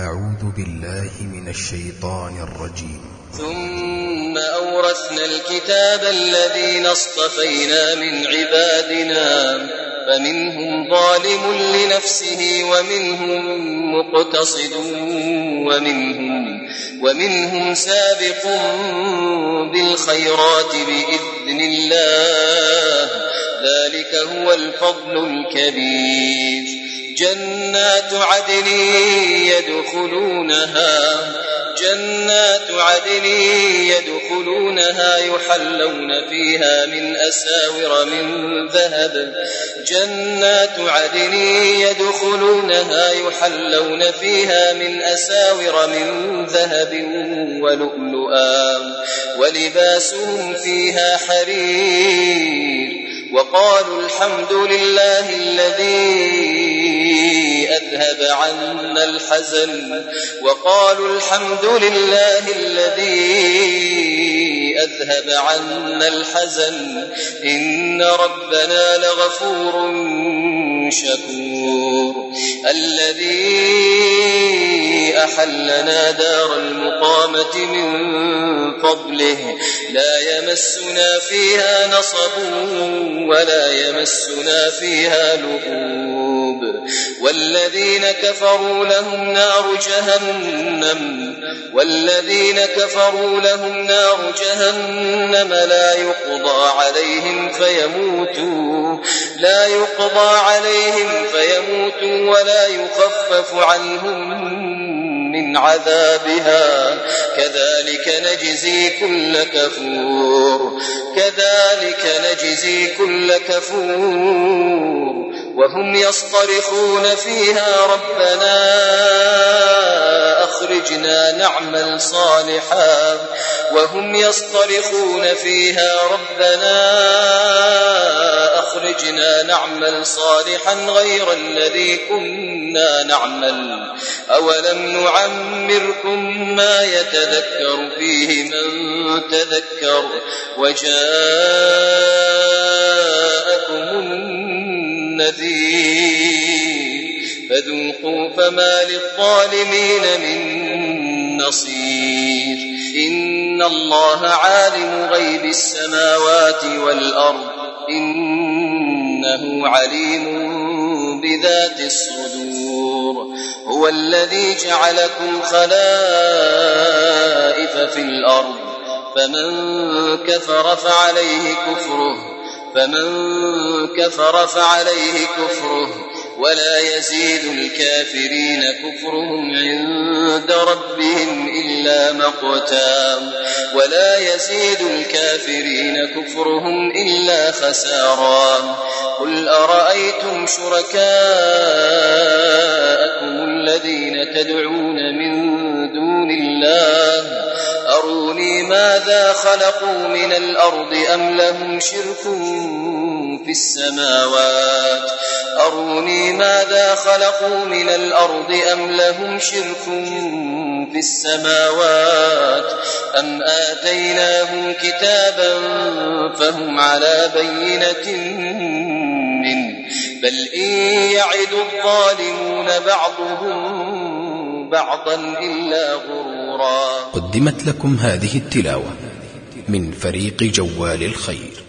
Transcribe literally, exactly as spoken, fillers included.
أعوذ بالله من الشيطان الرجيم. ثم أورثنا الكتاب الذين اصطفينا من عبادنا فمنهم ظالم لنفسه ومنهم مقتصد ومنهم, ومنهم سابق بالخيرات بإذن الله ذلك هو الفضل الكبير. جنات عدن يدخلونها جنات عدن يدخلونها يحلون فيها من أساور من ذهب جنات عدن يدخلونها يحلون فيها من أساور من ذهب ولؤلؤا ولباسهم فيها حرير وقالوا الحمد لله الذي أذهب عنا الحزن وقالوا الحمد لله الذي أذهب عنا الحزن إن ربنا لغفور شكور. الذي أحلنا دار المقامة من فضله لا يمسنا فيها نصب ولا يمسنا فيها لغوب. والذين كفروا لهم نار جهنم والذين كفروا لهم نار جهنم لا يقضى عليهم فيموتوا لا يقضى عليهم فيموتوا ولا يخفف عنهم من عذابها كذلك نجزي كل كفور كذلك نجزي كل كفور. وهم يصطرخون فيها ربنا أخرجنا نعمل صالحا وهم يصطرخون فيها ربنا أخرجنا نعمل صالحا غير الذي كنا نعمل أولم نعمركم ما يتذكر فيه من تذكر وجاءكم النذير فذوقوا فما للظالمين من نصير. إن الله عالم غيب السماوات والأرض إنه عليم بذات الصدور. هو الذي جعلكم خلائف في الأرض فمن كفر فعليه كفره فمن كفر فعليه كفره ولا يزيد الكافرين كفرهم عند ربهم إلا مقتا ولا يزيد الكافرين كفرهم إلا خسارا. قل أرأيتم شركاءكم الذين تدعون من دون الله أروني ماذا خلقوا من الأرض أم لهم شرك في السماوات أروني ماذا خلقوا من الأرض أم لهم شرك في السماوات أم آتيناهم كتابا فهم على بينة منه بل إن يعد الظالمون بعضهم بعضا إلا غرورا. قدمت لكم هذه التلاوة من فريق جوال الخير.